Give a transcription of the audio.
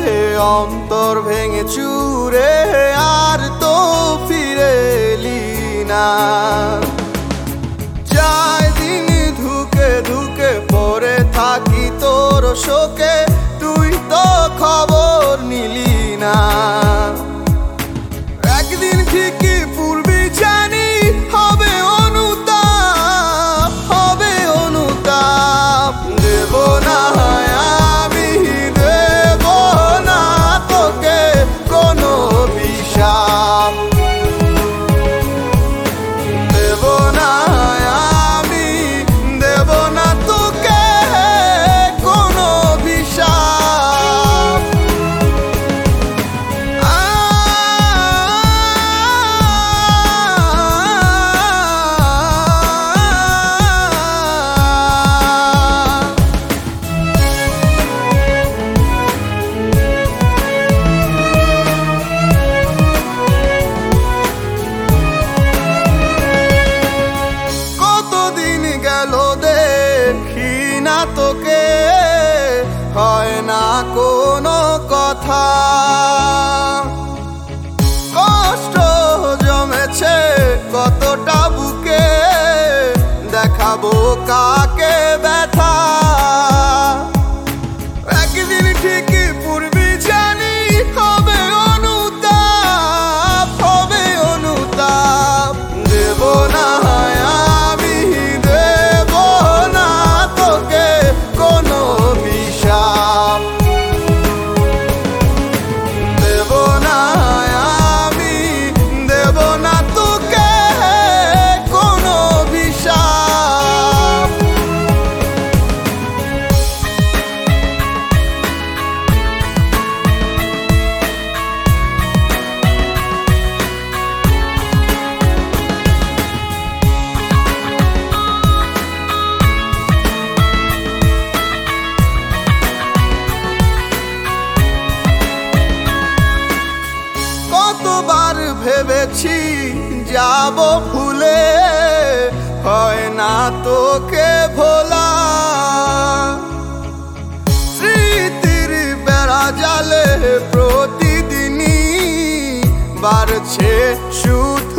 অন্তর ভেঙে চুরে আর তো ফিরে এলি না। যায় দিন ধুকে ধুকে পড়ে থাকি তোর শোকে, তুই তো খবর নিলি না। একদিন ঠিকই পূর্বী জানি হবে অনুতাপ, হবে অনুতাপ। দেব না আমি, দেব না তোকে কোনো অভিশাপ। দেব না আমি, দেব না তোকে কোনো অভিশাপ। দেখি না তোকে, হয় না কোনো কথা। কষ্ট জমেছে কতটা বুকে, দেখাবো কাকে ব্যথা। একদিন ঠিকই পূর্বী জানি হবে অনুতাপ, হবে অনুতাপ। দেব না আমি, দেব না তোকে কোনো অভিশাপ। দেব না আমি, দেব না তোকে কোনো অভিশাপ। কতবার ভেবেছি যাব ভুলে, হয় না তোকে ভোলা। স্মৃতির বেড়া জালে প্রতিদিনই বাড়ছে সুদ